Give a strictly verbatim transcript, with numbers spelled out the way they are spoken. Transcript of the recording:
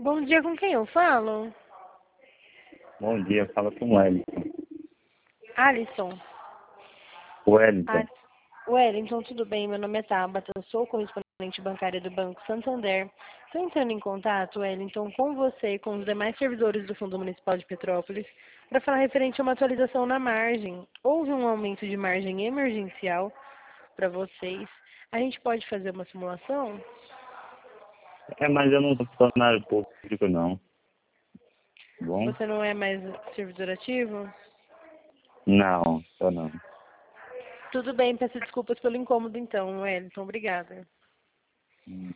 Bom dia, com quem eu falo? Bom dia, fala com o Wellington. Alisson. Wellington. Ah, Wellington, tudo bem? Meu nome é Tabata, eu sou correspondente bancária do Banco Santander. Estou entrando em contato, Wellington, com você e com os demais servidores do Fundo Municipal de Petrópolis para falar referente a uma atualização na margem. Houve um aumento de margem emergencial para vocês. A gente pode fazer uma simulação? É, mas eu não sou funcionário público, não. Bom? Você não é mais servidor ativo? Não, só não. Tudo bem, peço desculpas pelo incômodo então, Wellington. Obrigada. Hum.